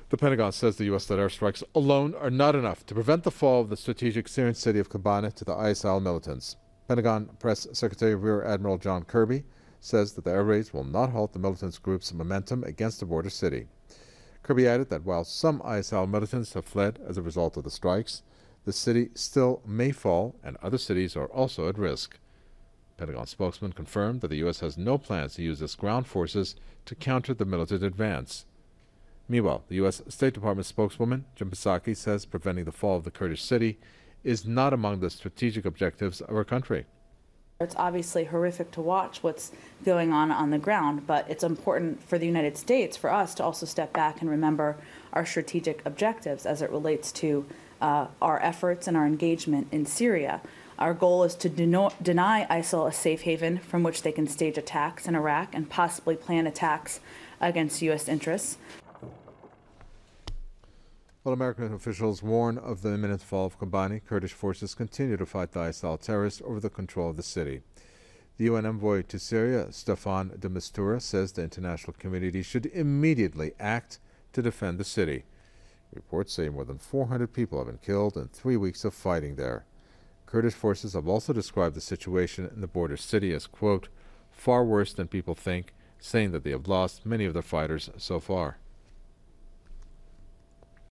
The Pentagon says the U.S.-led airstrikes alone are not enough to prevent the fall of the strategic Syrian city of Kobane to the ISIL militants. Pentagon Press Secretary Rear Admiral John Kirby says that the air raids will not halt the militant group's momentum against the border city. Kirby added that while some ISIL militants have fled as a result of the strikes, the city still may fall and other cities are also at risk. Pentagon spokesman confirmed that the U.S. has no plans to use its ground forces to counter the militant advance. Meanwhile, the U.S. State Department spokeswoman Jen Psaki says preventing the fall of the Kurdish city is not among the strategic objectives of our country. It's obviously horrific to watch what's going on the ground, but it's important for the United States, for us, to also step back and remember our strategic objectives as it relates to our efforts and our engagement in Syria. Our goal is to deny ISIL a safe haven from which they can stage attacks in Iraq and possibly plan attacks against U.S. interests. While American officials warn of the imminent fall of Kobane, Kurdish forces continue to fight the ISIL terrorists over the control of the city. The UN envoy to Syria, Staffan de Mistura, says the international community should immediately act to defend the city. Reports say more than 400 people have been killed in 3 weeks of fighting there. Kurdish forces have also described the situation in the border city as, quote, far worse than people think, saying that they have lost many of their fighters so far.